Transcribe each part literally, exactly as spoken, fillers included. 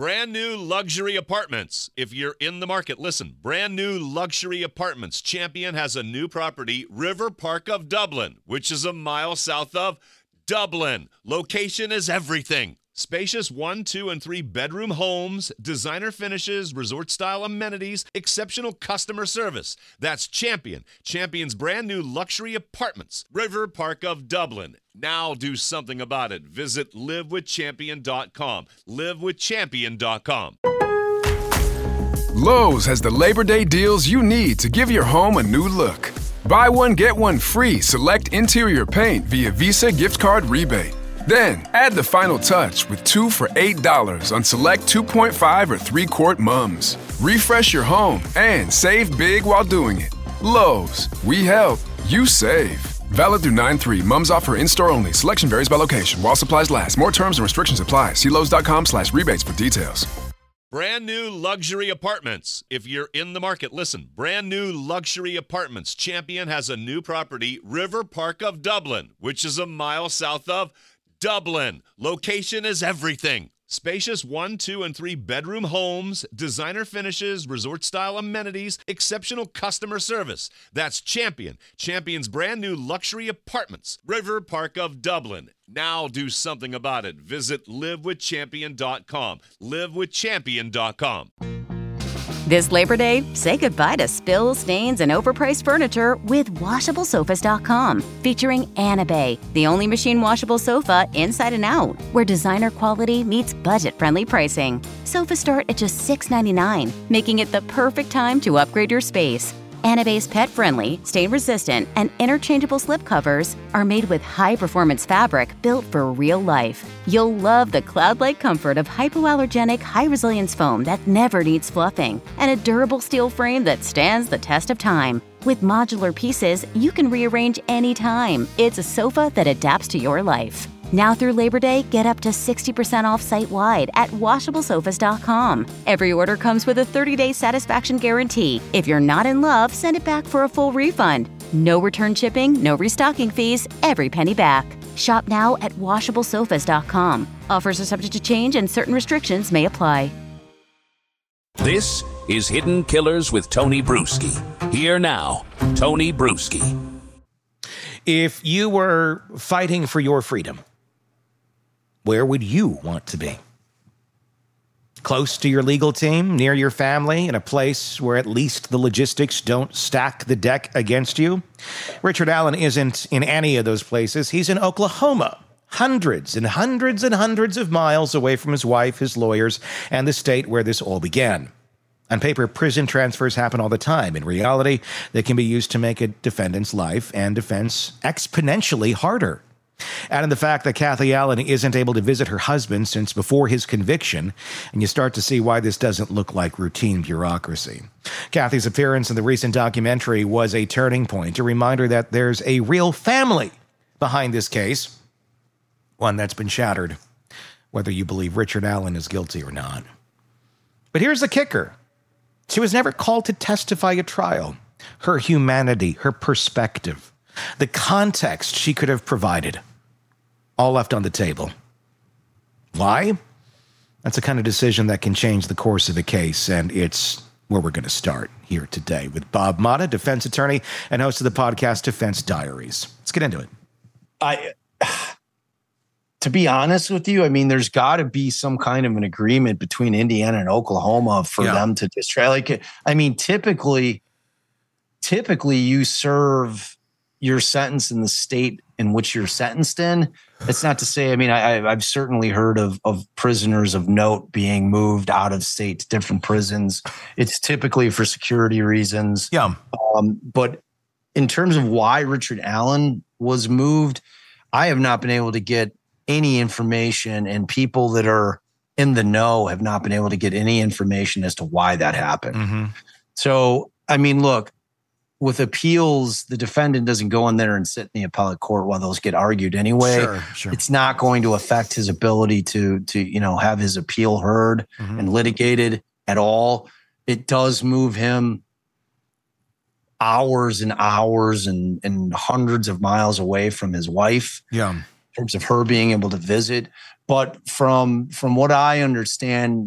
Brand new luxury apartments. If you're in the market, listen. Brand new luxury apartments. Champion has a new property, River Park of Dublin, which is a mile south of Dublin. Location is everything. Spacious one, two, and three bedroom homes, designer finishes, resort-style amenities, exceptional customer service. That's Champion. Champion's brand new luxury apartments. River Park of Dublin. Now do something about it. Visit live with champion dot com. live with champion dot com. Lowe's has the Labor Day deals you need to give your home a new look. Buy one, get one free select interior paint via Visa gift card rebate. Then, add the final touch with two for eight dollars on select two point five or three quart mums. Refresh your home and save big while doing it. Lowe's, we help, you save. Valid through nine three. Mums offer in-store only. Selection varies by location. While supplies last. More terms and restrictions apply. See Lowe's.com slash rebates for details. Brand new luxury apartments. If you're in the market, listen. Brand new luxury apartments. Champion has a new property, River Park of Dublin, which is a mile south of Dublin. Location is everything. Spacious one, two, and three bedroom homes, designer finishes, resort-style amenities, exceptional customer service. That's Champion. Champion's brand new luxury apartments. River Park of Dublin. Now do something about it. Visit live with champion dot com. live with champion dot com. This Labor Day, say goodbye to spills, stains, and overpriced furniture with washable sofas dot com, featuring Anabay, the only machine washable sofa inside and out, where designer quality meets budget-friendly pricing. Sofas start at just six ninety-nine, making it the perfect time to upgrade your space. Anabay's pet-friendly, stain-resistant, and interchangeable slip covers are made with high-performance fabric built for real life. You'll love the cloud-like comfort of hypoallergenic, high-resilience foam that never needs fluffing, and a durable steel frame that stands the test of time. With modular pieces, you can rearrange anytime. It's a sofa that adapts to your life. Now through Labor Day, get up to sixty percent off site-wide at washable sofas dot com. Every order comes with a thirty-day satisfaction guarantee. If you're not in love, send it back for a full refund. No return shipping, no restocking fees, every penny back. Shop now at washable sofas dot com. Offers are subject to change and certain restrictions may apply. This is Hidden Killers with Tony Bruschi. Here now, Tony Bruschi. If you were fighting for your freedom, where would you want to be? Close to your legal team, near your family, in a place where at least the logistics don't stack the deck against you? Richard Allen isn't in any of those places. He's in Oklahoma, hundreds and hundreds and hundreds of miles away from his wife, his lawyers, and the state where this all began. On paper, prison transfers happen all the time. In reality, they can be used to make a defendant's life and defense exponentially harder. Add in the fact that Kathy Allen isn't able to visit her husband since before his conviction, and you start to see why this doesn't look like routine bureaucracy. Kathy's appearance in the recent documentary was a turning point, a reminder that there's a real family behind this case, one that's been shattered, whether you believe Richard Allen is guilty or not. But here's the kicker. She was never called to testify at trial. Her humanity, her perspective, the context she could have provided, all left on the table. Why? That's the kind of decision that can change the course of a case, and it's where we're going to start here today with Bob Motta, defense attorney and host of the podcast Defense Diaries. Let's get into it. I, to be honest with you, I mean, there's got to be some kind of an agreement between Indiana and Oklahoma for yeah. them to just try. Like, I mean, typically, typically you serve your sentence in the state in which you're sentenced in. It's not to say, I mean, I, I've certainly heard of, of prisoners of note being moved out of state to different prisons. It's typically for security reasons. Yeah. Um, but in terms of why Richard Allen was moved, I have not been able to get any information, and people that are in the know have not been able to get any information as to why that happened. Mm-hmm. So, I mean, look, with appeals, the defendant doesn't go in there and sit in the appellate court while those get argued anyway. Sure, sure. It's not going to affect his ability to, to, you know, have his appeal heard mm-hmm. and litigated at all. It does move him hours and hours and, and hundreds of miles away from his wife. Yeah. In terms of her being able to visit. But from, from what I understand,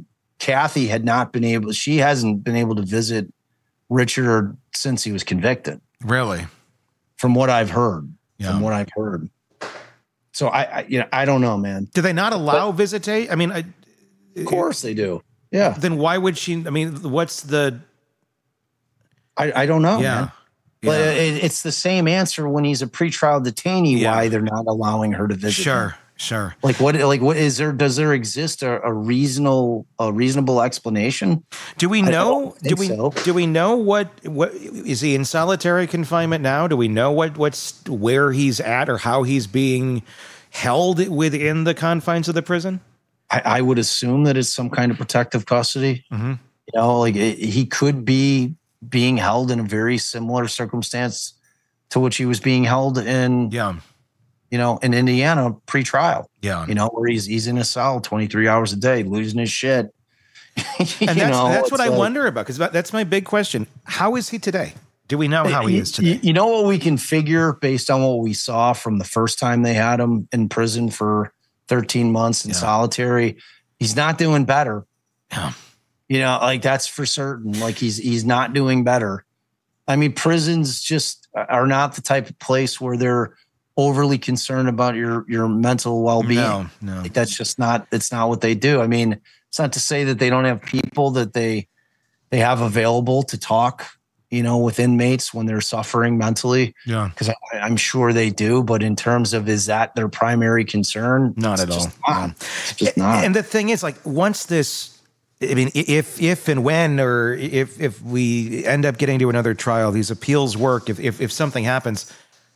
Kathy had not been able, she hasn't been able to visit Richard since he was convicted. Really? From what I've heard. Yeah. From what I've heard. So I, I you know, I don't know, man. Do they not allow but, visitate? I mean, I, of course they do. Yeah. Then why would she, I mean, what's the, I, I don't know. Yeah. Man. But yeah. it, it's the same answer when he's a pretrial detainee, yeah. why they're not allowing her to visit. Sure. Him. Sure. Like what? Like what is there? Does there exist a, a reasonable, a reasonable explanation? Do we know? Do we so. do we know what what is he in solitary confinement now? Do we know what what's where he's at or how he's being held within the confines of the prison? I, I would assume that it's some kind of protective custody. Mm-hmm. You know, like it, he could be being held in a very similar circumstance to which he was being held in. Yeah. You know, in Indiana pre-trial. Yeah. You know, where he's he's in a cell twenty-three hours a day, losing his shit. and that's, know, that's what I like, wonder about, because that's my big question. How is he today? Do we know how he is today? You, you know what we can figure based on what we saw from the first time they had him in prison for thirteen months in yeah. solitary? He's not doing better. Yeah. You know, like that's for certain. Like he's he's not doing better. I mean, prisons just are not the type of place where they're overly concerned about your your mental well-being. No, no. Like that's just not, it's not what they do. I mean, it's not to say that they don't have people that they they have available to talk, you know, with inmates when they're suffering mentally. Yeah. Because I'm sure they do, but in terms of is that their primary concern? Not at all. Not. No. It's just not. And the thing is, like, once this, I mean, if if and when, or if if we end up getting to another trial, these appeals work, if if, if something happens,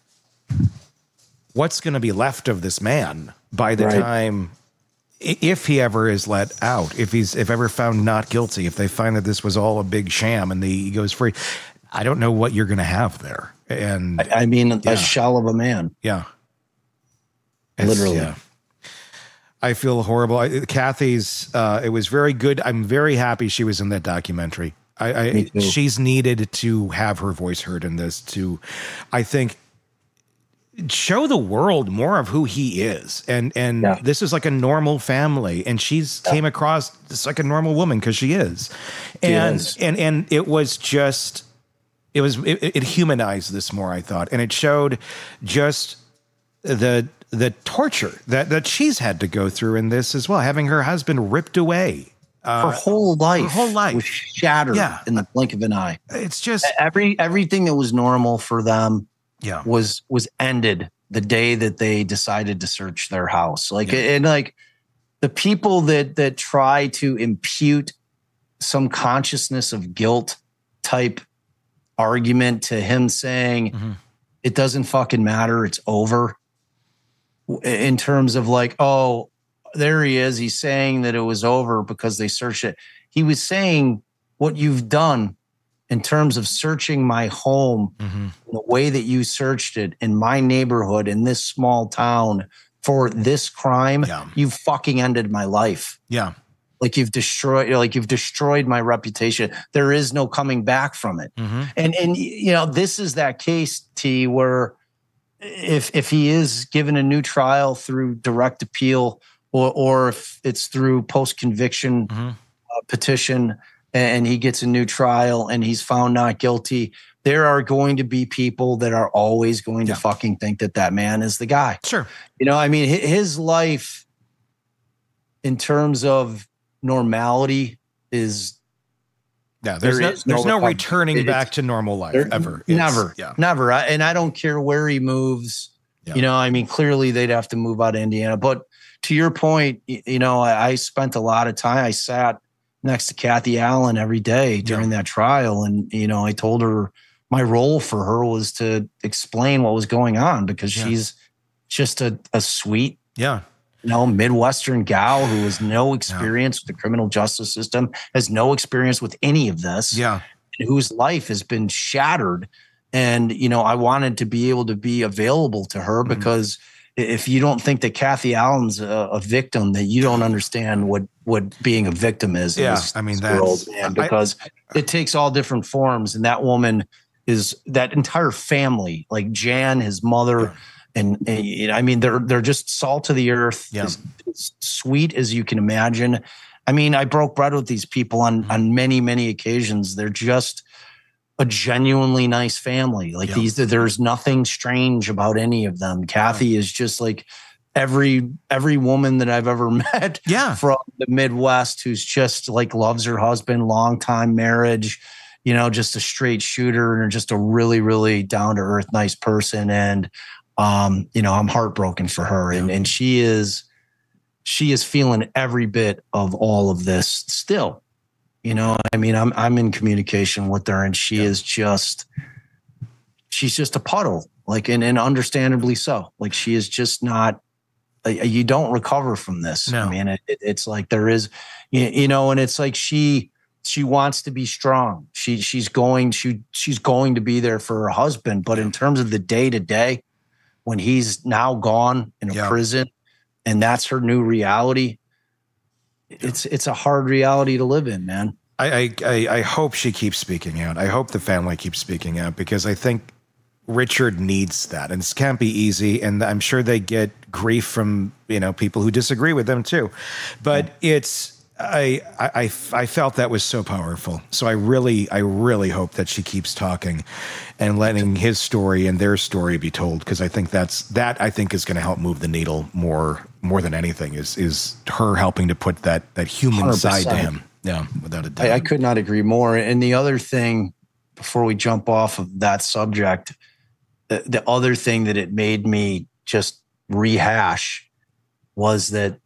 what's going to be left of this man by the right. time, if he ever is let out, if he's if ever found not guilty, if they find that this was all a big sham and the, he goes free, I don't know what you're going to have there. And I, I mean, yeah. a shell of a man. Yeah. It's, Literally. Yeah. I feel horrible. I, Kathy's, uh, it was very good. I'm very happy she was in that documentary. I, I she's needed to have her voice heard in this to, I think, show the world more of who he is. And, and yeah. this is like a normal family, and she's yeah. came across just like a normal woman, cause she is. She and, is. and, and it was just, it was, it, it humanized this more, I thought. And it showed just the, the torture that, that she's had to go through in this as well, having her husband ripped away. Uh, her whole life, her whole life was shattered yeah. in the blink of an eye. It's just every, everything that was normal for them yeah. was was ended the day that they decided to search their house. Like yeah. and like the people that that try to impute some consciousness of guilt type argument to him saying mm-hmm. it doesn't fucking matter, it's over. In terms of like, oh, there he is, he's saying that it was over because they searched it. He was saying what you've done in terms of searching my home, mm-hmm. the way that you searched it in my neighborhood, in this small town for this crime, yeah. you fucking ended my life. Yeah. Like you've destroyed, like you've destroyed my reputation. There is no coming back from it. Mm-hmm. And, and, you know, this is that case, T, where if, if he is given a new trial through direct appeal, or, or if it's through post-conviction mm-hmm. uh, petition, and he gets a new trial and he's found not guilty, there are going to be people that are always going yeah. to fucking think that that man is the guy. Sure. You know, I mean, his life in terms of normality is yeah, there's there no, there's no, no returning it, back to normal life there, ever. It's, never, yeah. never. I, and I don't care where he moves. Yeah. You know, I mean, clearly they'd have to move out of Indiana. But to your point, you know, I, I spent a lot of time. I sat next to Kathy Allen every day during yeah. that trial. And, you know, I told her my role for her was to explain what was going on, because yeah. she's just a, a sweet, yeah, you know, Midwestern gal who has no experience yeah. with the criminal justice system, has no experience with any of this, yeah, whose life has been shattered. And, you know, I wanted to be able to be available to her mm-hmm. because if you don't think that Kathy Allen's a, a victim, that you don't understand what, what being a victim is. Yeah. I mean, that's man, because I, it takes all different forms. And that woman is that entire family, like Jan, his mother, yeah. and, and I mean, they're, they're just salt of the earth, yeah. as, as sweet as you can imagine. I mean, I broke bread with these people on, on many, many occasions. They're just a genuinely nice family. Like, yeah. these, there's nothing strange about any of them. Kathy is just like every, every woman that I've ever met yeah. from the Midwest who's just like loves her husband, long time marriage, you know, just a straight shooter and just a really, really down to earth, nice person. And, um, you know, I'm heartbroken for her. And, and she is, she is feeling every bit of all of this still. You know, I mean, I'm I'm in communication with her, and she yeah. is just, she's just a puddle, like, and, and understandably so. Like, she is just not, uh, you don't recover from this. No. I mean, it, it, it's like there is, you, you know, and it's like she she wants to be strong. She she's going she she's going to be there for her husband, but in terms of the day to day, when he's now gone in a yeah. prison, and that's her new reality. It's it's a hard reality to live in, man. I, I I hope she keeps speaking out. I hope the family keeps speaking out, because I think Richard needs that, and it can't be easy. And I'm sure they get grief from, you know, people who disagree with them too. But yeah. it's I, I I felt that was so powerful. So I really I really hope that she keeps talking and letting his story and their story be told, because I think that's that I think is going to help move the needle more more than anything is is her helping to put that that human one hundred percent side to him. Yeah, without a doubt. I, I could not agree more. And the other thing, before we jump off of that subject, the, the other thing that it made me just rehash was that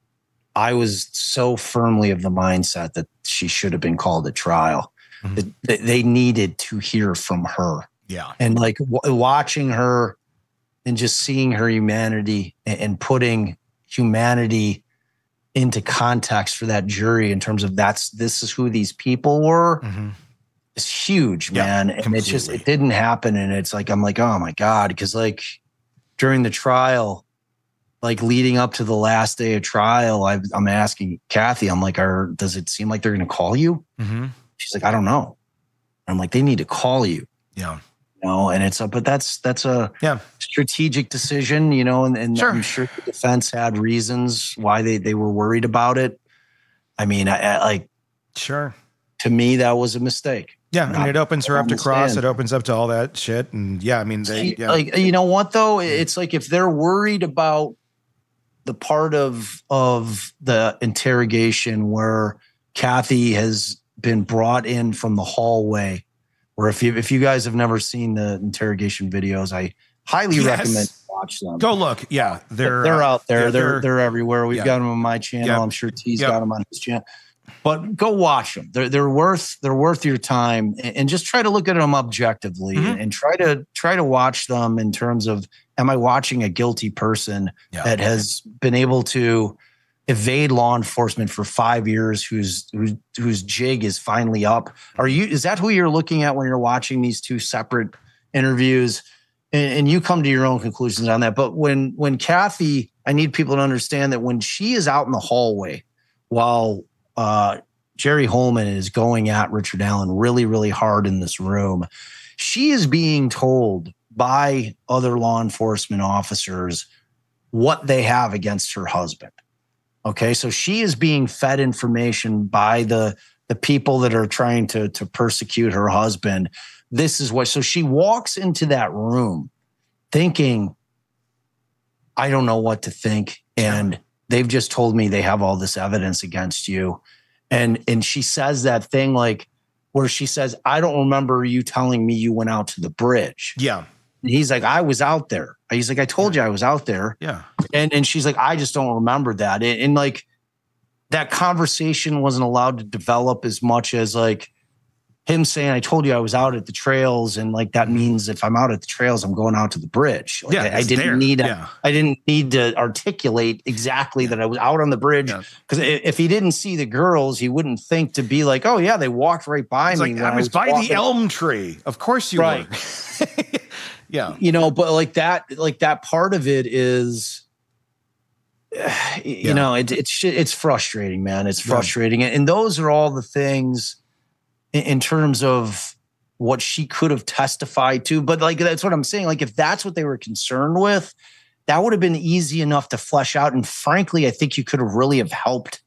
I was so firmly of the mindset that she should have been called to trial. Mm-hmm. That they needed to hear from her. Yeah. And like w- watching her and just seeing her humanity and, and putting humanity into context for that jury in terms of that's, this is who these people were. Mm-hmm. It's huge, man. Yeah, and it just, it didn't happen. And it's like, I'm like, oh my God. Cause like during the trial, like leading up to the last day of trial, I've, I'm asking Kathy, I'm like, are, does it seem like they're going to call you? Mm-hmm. She's like, I don't know. I'm like, they need to call you. Yeah. You know, and it's a, but that's, that's a yeah. strategic decision, you know, and, and sure. I'm sure the defense had reasons why they, they were worried about it. I mean, I, I like, sure. To me, that was a mistake. Yeah. Not, and it opens her up to cross. It opens up to all that shit. And yeah, I mean, they, yeah. like, you know what though? It's like, if they're worried about the part of, of the interrogation where Kathy has been brought in from the hallway, or if you if you guys have never seen the interrogation videos, I highly yes. recommend you watch them. Go look. Yeah, they're they're out there. Yeah, they're, they're they're everywhere. We've yeah. got them on my channel. Yeah. I'm sure T's yeah. got them on his channel. But go watch them. They're they're worth they're worth your time, and, and just try to look at them objectively, mm-hmm. and, and try to try to watch them in terms of, am I watching a guilty person yeah. that has been able to evade law enforcement for five years, whose whose whose jig is finally up? Are you is that who you're looking at when you're watching these two separate interviews? And, and you come to your own conclusions on that. But when when Kathy, I need people to understand that when she is out in the hallway while uh, Jerry Holman is going at Richard Allen really, really hard in this room, she is being told by other law enforcement officers what they have against her husband. Okay, so she is being fed information by the, the people that are trying to, to persecute her husband. This is what, so she walks into that room thinking, I don't know what to think. And they've just told me they have all this evidence against you. And, and she says that thing like, where she says, I don't remember you telling me you went out to the bridge. Yeah. And he's like, I was out there. He's like, I told you I was out there. Yeah. And and she's like, I just don't remember that. And, and like that conversation wasn't allowed to develop as much as like him saying, I told you I was out at the trails. And like, that means if I'm out at the trails, I'm going out to the bridge. Like, yeah, I, I didn't there. need, a, yeah. I didn't need to articulate exactly yeah. that I was out on the bridge. Because yeah. if he didn't see the girls, he wouldn't think to be like, oh yeah, they walked right by it's me. Like, I, I was, was by walking. The elm tree. Of course you right. were. Yeah. You know, but like that, like that part of it is, you yeah. know, it, it's, it's frustrating, man. It's frustrating. Yeah. And those are all the things in, in terms of what she could have testified to. But like, that's what I'm saying. Like, if that's what they were concerned with, that would have been easy enough to flesh out. And frankly, I think you could have really have helped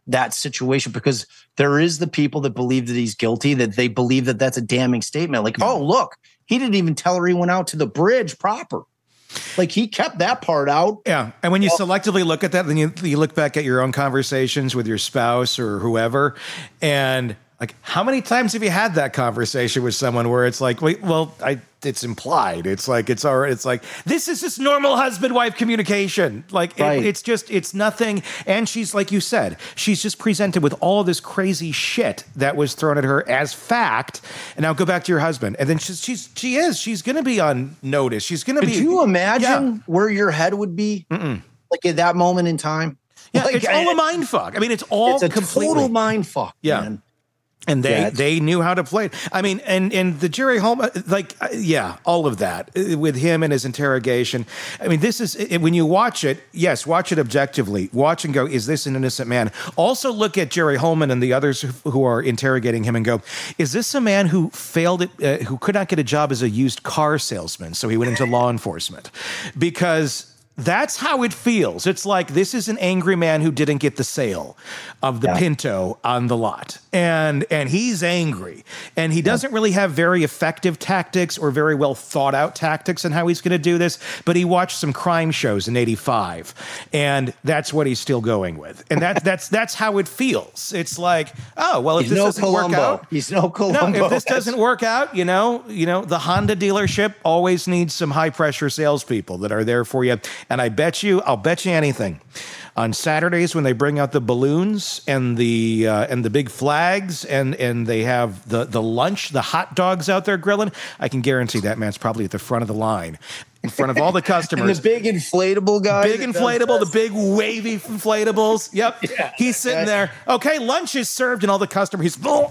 that situation, because there is the people that believe that he's guilty, that they believe that that's a damning statement. Like, oh, look, he didn't even tell her he went out to the bridge proper. Like, he kept that part out. Yeah. And when you well, selectively look at that, then you, you look back at your own conversations with your spouse or whoever, and like, how many times have you had that conversation with someone where it's like, wait, well, I, it's implied. It's like, it's all right. It's like, this is just normal husband-wife communication. Like, right. it, it's just, it's nothing. And she's, like you said, she's just presented with all of this crazy shit that was thrown at her as fact. And now go back to your husband. And then she's, she's she is, she's going to be on notice. She's going to be. Could you imagine yeah. where your head would be? Mm-mm. Like at that moment in time? Yeah, like, it's all a mind fuck. I mean, it's all it's a completely. total mind fuck, yeah. man. And they, yeah, they knew how to play it. I mean, and, and the Jerry Holmes, like, yeah, all of that with him and his interrogation. I mean, this is, when you watch it, yes, watch it objectively. Watch and go, is this an innocent man? Also look at Jerry Holman and the others who are interrogating him and go, is this a man who failed it, uh, who could not get a job as a used car salesman? So he went into law enforcement. Because that's how it feels. It's like, this is an angry man who didn't get the sale of the yeah. Pinto on the lot. And and he's angry. And he doesn't yeah. really have very effective tactics or very well thought out tactics on how he's going to do this. But he watched some crime shows in eighty-five. And that's what he's still going with. And that, that's that's how it feels. It's like, oh, well, if he's this no doesn't Columbo. work out. He's no Columbo. No, if this doesn't work out, you know, you know, the Honda dealership always needs some high pressure salespeople that are there for you. And I bet you, I'll bet you anything, on Saturdays when they bring out the balloons and the uh, and the big flags and and they have the the lunch, the hot dogs out there grilling, I can guarantee that man's probably at the front of the line, in front of all the customers. And the big inflatable guy. Big inflatable, the big wavy inflatables. Yep. Yeah. He's sitting there. Okay, lunch is served, and all the customers. He's, oh,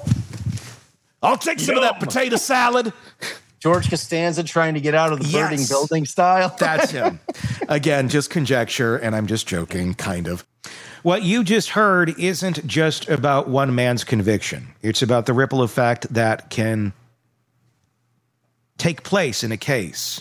I'll take some Yum. of that potato salad. George Costanza trying to get out of the yes. burning building style. That's him. Again, just conjecture, and I'm just joking, kind of. What you just heard isn't just about one man's conviction. It's about the ripple effect that can take place in a case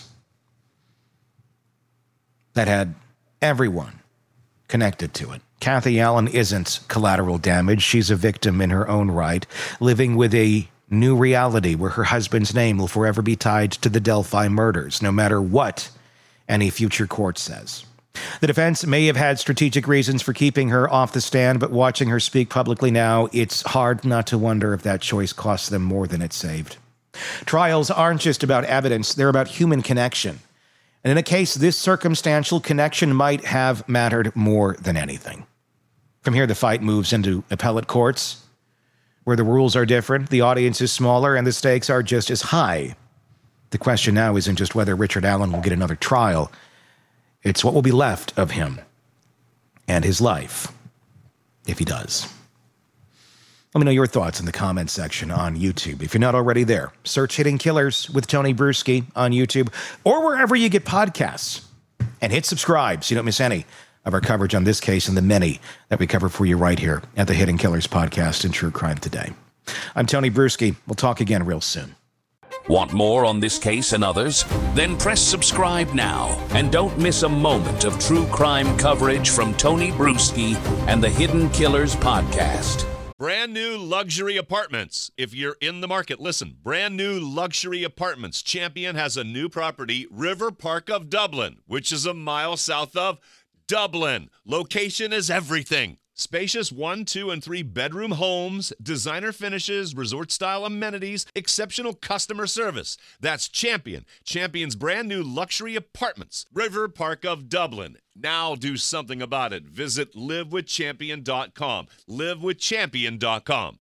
that had everyone connected to it. Kathy Allen isn't collateral damage. She's a victim in her own right, living with a new reality where her husband's name will forever be tied to the Delphi murders, no matter what any future court says. The defense may have had strategic reasons for keeping her off the stand, but watching her speak publicly now, it's hard not to wonder if that choice cost them more than it saved. Trials aren't just about evidence, they're about human connection. And in a case, this circumstantial connection might have mattered more than anything. From here, the fight moves into appellate courts, where the rules are different, the audience is smaller, and the stakes are just as high. The question now isn't just whether Richard Allen will get another trial. It's what will be left of him and his life, if he does. Let me know your thoughts in the comments section on YouTube. If you're not already there, search Hidden Killers with Tony Bruschi on YouTube or wherever you get podcasts. And hit subscribe so you don't miss any of our coverage on this case and the many that we cover for you right here at the Hidden Killers podcast and True Crime Today. I'm Tony Bruschi. We'll talk again real soon. Want more on this case and others? Then press subscribe now and don't miss a moment of true crime coverage from Tony Bruschi and the Hidden Killers podcast. Brand new luxury apartments. If you're in the market, listen. Brand new luxury apartments. Champion has a new property, River Park of Dublin, which is a mile south of Dublin. Location is everything. Spacious one, two, and three bedroom homes, designer finishes, resort-style amenities, exceptional customer service. That's Champion. Champion's brand new luxury apartments. River Park of Dublin. Now do something about it. Visit live with champion dot com. live with champion dot com.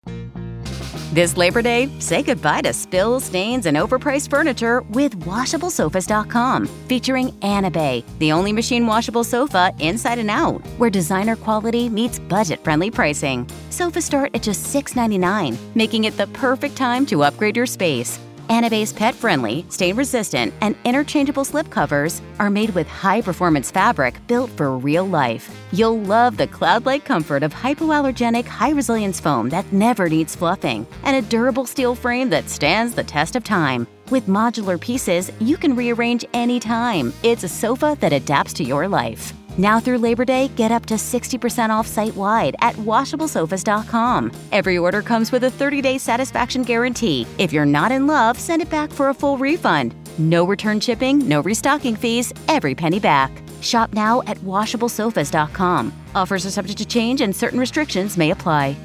This Labor Day, say goodbye to spills, stains, and overpriced furniture with washable sofas dot com, featuring Anabay, the only machine washable sofa inside and out, where designer quality meets budget-friendly pricing. Sofas start at just six ninety-nine, making it the perfect time to upgrade your space. Anabay's pet-friendly, stain-resistant, and interchangeable slipcovers are made with high-performance fabric built for real life. You'll love the cloud-like comfort of hypoallergenic, high-resilience foam that never needs fluffing, and a durable steel frame that stands the test of time. With modular pieces, you can rearrange anytime. It's a sofa that adapts to your life. Now through Labor Day, get up to sixty percent off site-wide at washable sofas dot com. Every order comes with a thirty-day satisfaction guarantee. If you're not in love, send it back for a full refund. No return shipping, no restocking fees, every penny back. Shop now at washable sofas dot com. Offers are subject to change and certain restrictions may apply.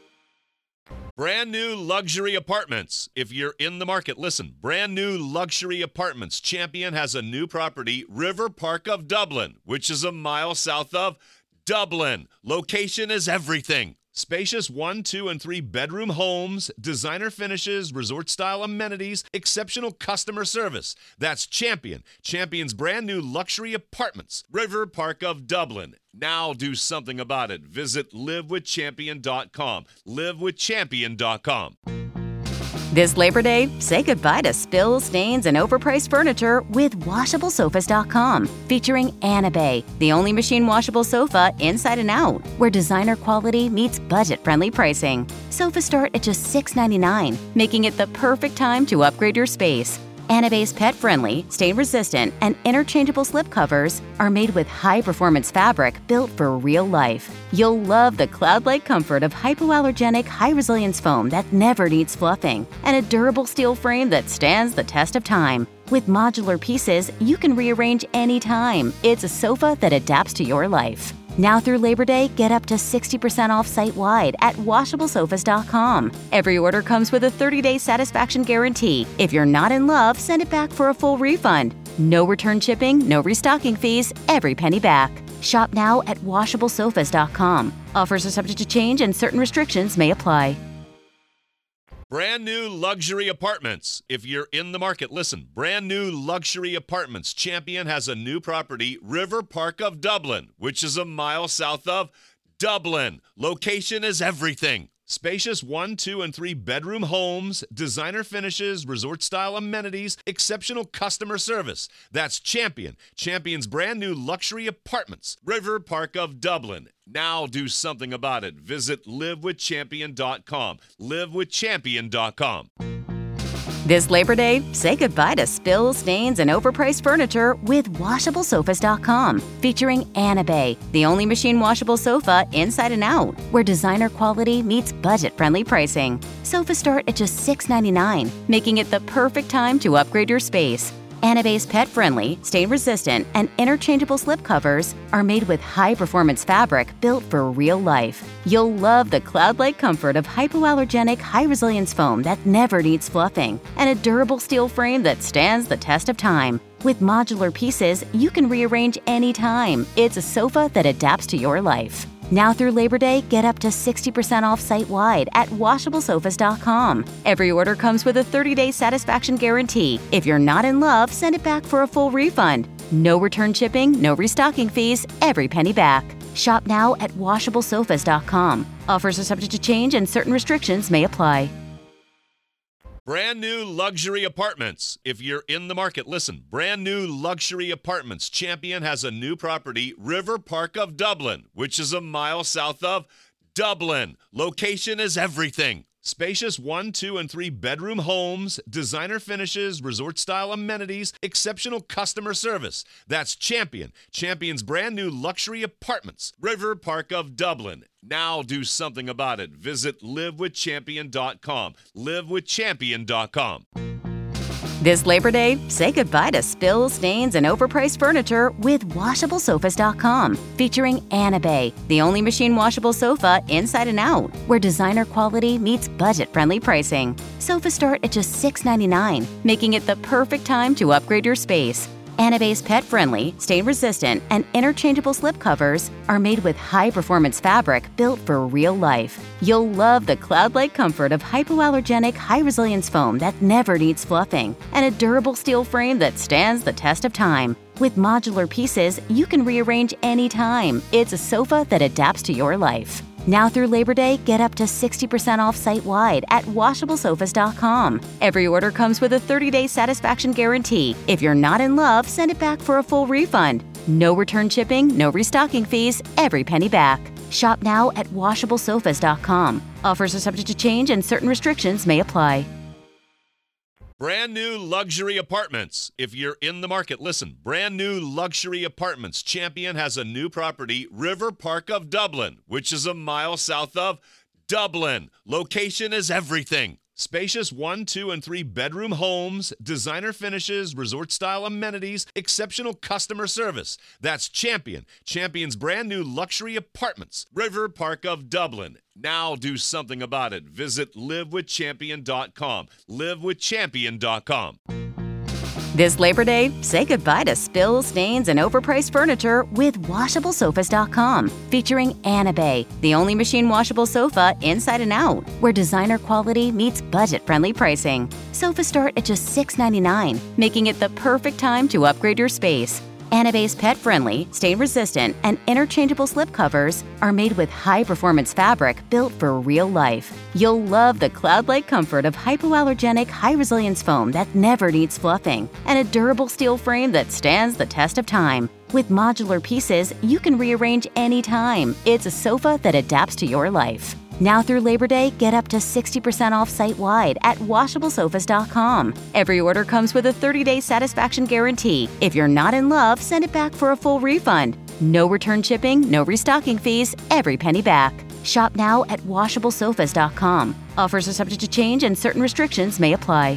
Brand new luxury apartments. If you're in the market, listen. Brand new luxury apartments. Champion has a new property, River Park of Dublin, which is a mile south of Dublin. Location is everything. Spacious one, two, and three bedroom homes, designer finishes, resort-style amenities, exceptional customer service. That's Champion. Champion's brand new luxury apartments. River Park of Dublin. Now do something about it. Visit live with champion dot com. live with champion dot com. This Labor Day, say goodbye to spills, stains, and overpriced furniture with washable sofas dot com, featuring Anabay, the only machine washable sofa inside and out, where designer quality meets budget-friendly pricing. Sofas start at just six ninety-nine, making it the perfect time to upgrade your space. Anabay's pet-friendly, stain-resistant, and interchangeable slipcovers are made with high-performance fabric built for real life. You'll love the cloud-like comfort of hypoallergenic, high-resilience foam that never needs fluffing, and a durable steel frame that stands the test of time. With modular pieces, you can rearrange anytime. It's a sofa that adapts to your life. Now through Labor Day, get up to sixty percent off site-wide at washable sofas dot com. Every order comes with a thirty-day satisfaction guarantee. If you're not in love, send it back for a full refund. No return shipping, no restocking fees, every penny back. Shop now at washable sofas dot com. Offers are subject to change and certain restrictions may apply. Brand new luxury apartments. If you're in the market, listen. Brand new luxury apartments. Champion has a new property, River Park of Dublin, which is a mile south of Dublin. Location is everything. Spacious one, two, and three bedroom homes, designer finishes, resort-style amenities, exceptional customer service. That's Champion. Champion's brand new luxury apartments. River Park of Dublin. Now do something about it. Visit live with champion dot com. live with champion dot com. This Labor Day, say goodbye to spills, stains, and overpriced furniture with washable sofas dot com, featuring Anabay, the only machine washable sofa inside and out, where designer quality meets budget-friendly pricing. Sofas start at just six ninety-nine, making it the perfect time to upgrade your space. Anabay's pet-friendly, stain-resistant, and interchangeable slipcovers are made with high-performance fabric built for real life. You'll love the cloud-like comfort of hypoallergenic, high-resilience foam that never needs fluffing, and a durable steel frame that stands the test of time. With modular pieces, you can rearrange anytime. It's a sofa that adapts to your life. Now through Labor Day, get up to sixty percent off site-wide at washable sofas dot com. Every order comes with a thirty-day satisfaction guarantee. If you're not in love, send it back for a full refund. No return shipping, no restocking fees, every penny back. Shop now at washable sofas dot com. Offers are subject to change and certain restrictions may apply. Brand new luxury apartments. If you're in the market, listen. Brand new luxury apartments. Champion has a new property, River Park of Dublin, which is a mile south of Dublin. Location is everything. Spacious one, two, and three bedroom homes, designer finishes, resort-style amenities, exceptional customer service. That's Champion. Champion's brand new luxury apartments. River Park of Dublin. Now do something about it. Visit live with champion dot com. live with champion dot com. This Labor Day, say goodbye to spills, stains, and overpriced furniture with washable sofas dot com, featuring Anabay, the only machine washable sofa inside and out, where designer quality meets budget-friendly pricing. Sofas start at just six ninety-nine, making it the perfect time to upgrade your space. Anabay's pet-friendly, stain-resistant, and interchangeable slipcovers are made with high-performance fabric built for real life. You'll love the cloud-like comfort of hypoallergenic, high-resilience foam that never needs fluffing, and a durable steel frame that stands the test of time. With modular pieces, you can rearrange anytime. It's a sofa that adapts to your life. Now through Labor Day, get up to sixty percent off site-wide at washable sofas dot com. Every order comes with a thirty-day satisfaction guarantee. If you're not in love, send it back for a full refund. No return shipping, no restocking fees, every penny back. Shop now at washable sofas dot com. Offers are subject to change and certain restrictions may apply. Brand new luxury apartments. If you're in the market, listen. Brand new luxury apartments. Champion has a new property, River Park of Dublin, which is a mile south of Dublin. Location is everything. Spacious one, two, and three bedroom homes, designer finishes, resort-style amenities, exceptional customer service. That's Champion. Champion's brand new luxury apartments, River Park of Dublin. Now do something about it. Visit live with champion dot com. live with champion dot com. This Labor Day, say goodbye to spills, stains, and overpriced furniture with washable sofas dot com, featuring Anabay, the only machine washable sofa inside and out, where designer quality meets budget-friendly pricing. Sofas start at just six ninety-nine, making it the perfect time to upgrade your space. Anabay's pet-friendly, stain-resistant, and interchangeable slip covers are made with high-performance fabric built for real life. You'll love the cloud-like comfort of hypoallergenic, high-resilience foam that never needs fluffing, and a durable steel frame that stands the test of time. With modular pieces, you can rearrange anytime. It's a sofa that adapts to your life. Now through Labor Day, get up to sixty percent off site-wide at washable sofas dot com. Every order comes with a thirty-day satisfaction guarantee. If you're not in love, send it back for a full refund. No return shipping, no restocking fees, every penny back. Shop now at washable sofas dot com. Offers are subject to change and certain restrictions may apply.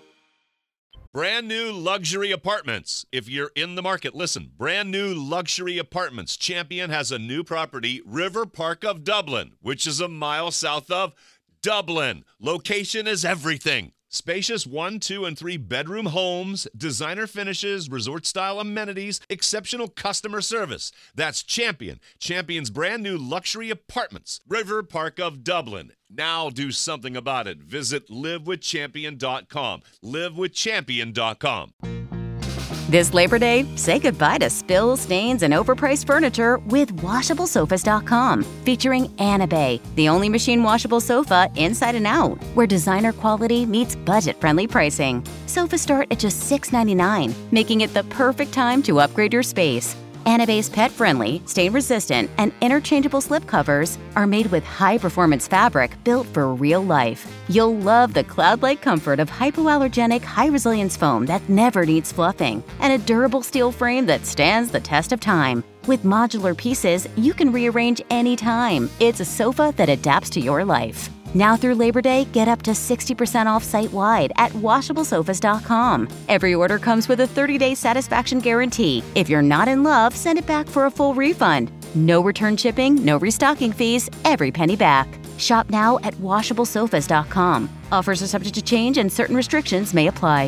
Brand new luxury apartments. If you're in the market, listen. Brand new luxury apartments. Champion has a new property, River Park of Dublin, which is a mile south of Dublin. Location is everything. Spacious one, two, and three bedroom homes, designer finishes, resort-style amenities, exceptional customer service. That's Champion. Champion's brand new luxury apartments, River Park of Dublin. Now do something about it. Visit live with champion dot com. live with champion dot com. This Labor Day, say goodbye to spills, stains, and overpriced furniture with washable sofas dot com, featuring Anabay, the only machine washable sofa inside and out, where designer quality meets budget-friendly pricing. Sofas start at just six ninety-nine, making it the perfect time to upgrade your space. Anabay's pet-friendly, stain-resistant, and interchangeable slip covers are made with high-performance fabric built for real life. You'll love the cloud-like comfort of hypoallergenic, high-resilience foam that never needs fluffing, and a durable steel frame that stands the test of time. With modular pieces, you can rearrange anytime. It's a sofa that adapts to your life. Now through Labor Day, get up to sixty percent off site-wide at washable sofas dot com. Every order comes with a thirty-day satisfaction guarantee. If you're not in love, send it back for a full refund. No return shipping, no restocking fees, every penny back. Shop now at washable sofas dot com. Offers are subject to change and certain restrictions may apply.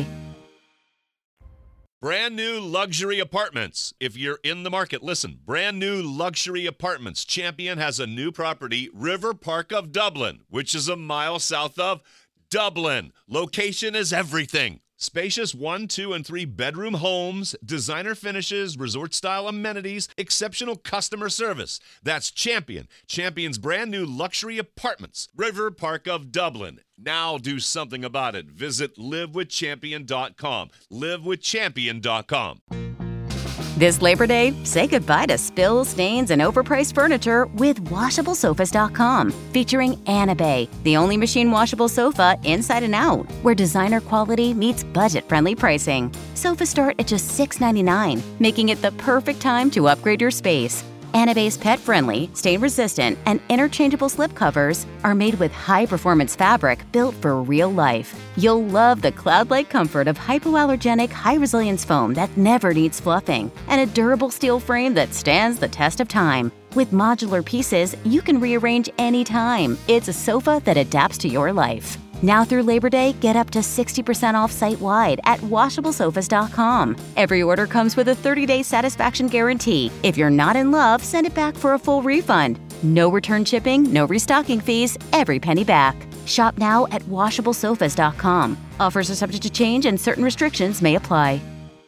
Brand new luxury apartments. If you're in the market, listen. Brand new luxury apartments. Champion has a new property, River Park of Dublin, which is a mile south of Dublin. Location is everything. Spacious one, two, and three bedroom homes, designer finishes, resort-style amenities, exceptional customer service. That's Champion. Champion's brand new luxury apartments, River Park of Dublin. Now do something about it. Visit live with champion dot com. live with champion dot com. This Labor Day, say goodbye to spills, stains, and overpriced furniture with washable sofas dot com, featuring Anabay, the only machine washable sofa inside and out, where designer quality meets budget-friendly pricing. Sofas start at just six ninety-nine, making it the perfect time to upgrade your space. Anabay's pet-friendly, stain-resistant, and interchangeable slip covers are made with high-performance fabric built for real life. You'll love the cloud-like comfort of hypoallergenic, high-resilience foam that never needs fluffing, and a durable steel frame that stands the test of time. With modular pieces, you can rearrange anytime. It's a sofa that adapts to your life. Now through Labor Day, get up to sixty percent off site-wide at washable sofas dot com. Every order comes with a thirty-day satisfaction guarantee. If you're not in love, send it back for a full refund. No return shipping, no restocking fees, every penny back. Shop now at washable sofas dot com. Offers are subject to change and certain restrictions may apply.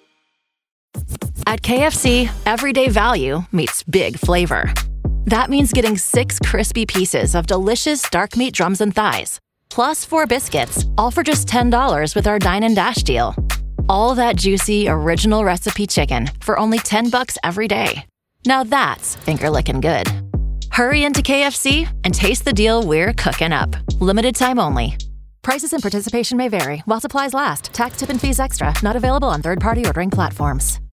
At K F C, everyday value meets big flavor. That means getting six crispy pieces of delicious dark meat drums and thighs, plus four biscuits, all for just ten dollars with our Dine and Dash deal. All that juicy, original recipe chicken for only ten bucks every day. Now that's finger-licking good. Hurry into K F C and taste the deal we're cooking up. Limited time only. Prices and participation may vary. While supplies last. Tax, tip, and fees extra. Not available on third-party ordering platforms.